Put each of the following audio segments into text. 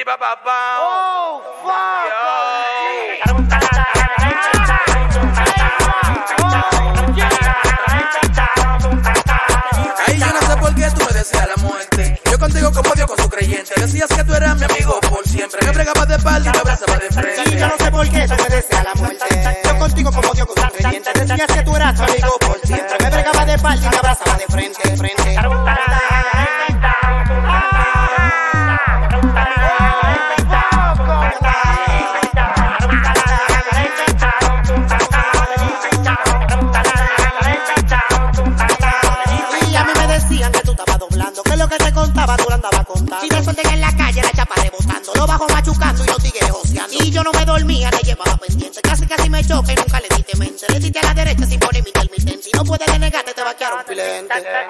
ba ba ba. Oh, fuck. Ay, yo no sé por qué tú me deseas la muerte. Yo contigo como Dios con su creyente. Decías que tú eras mi amigo por siempre. Me fregabas de espalda y me abrazabas de frente. Y yo no sé por qué tú me deseas la muerte. Yo contigo como Dios con su creyente. Decías que tú eras tu amigo por siempre. Me bregaba de espalda y me abrazaba de frente, frente. Y a mí me decían que tú estabas doblando, que lo que te contaba tú lo andabas contando. Si te suelten en la calle la chapa rebotando, lo bajo machucando y los tigres joseando. Y yo no me dormía, la llevaba pendiente. Casi me choca y nunca le diste mente. Le diste a la derecha sin poner mi intermitente. Y no puedes denegarte, te va a quedar un pilente.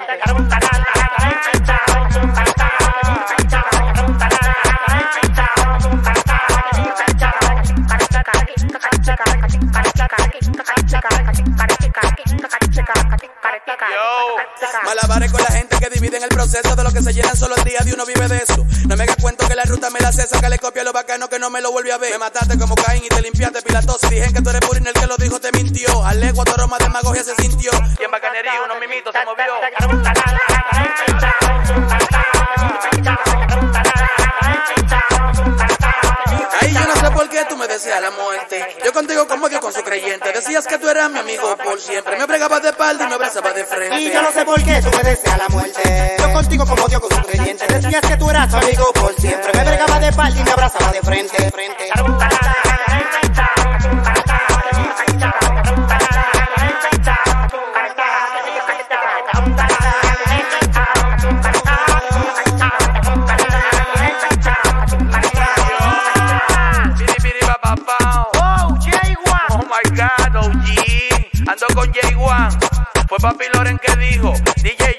Malabares con la gente que dividen el proceso de lo que se llenan solo el día de uno vive de eso. No me hagas cuento que la ruta me la cesa, que le copia lo bacano que no me lo vuelve a ver. Me mataste como Caín y te limpiaste Pilatos. Y dije que tú eres Purín, el que lo dijo te mintió. Al legua tu aroma de demagogia se sintió. Y en bacanería unos mimitos se movió. Ay, yo no sé por qué tú me deseas la muerte. Yo contigo como Dios con su creyente. Decías que tú eras mi amigo por siempre. Me bregabas de espalda y me abrazabas de frente. Y yo no sé por qué tú me deseas la muerte. Yo contigo como Dios con su creyente. Decías que tú eras tu amigo por siempre. Me bregaba de espalda y me abrazaba de frente, frente. Oh my God, OG. Ando con J1. Fue Papi Loren que dijo, DJ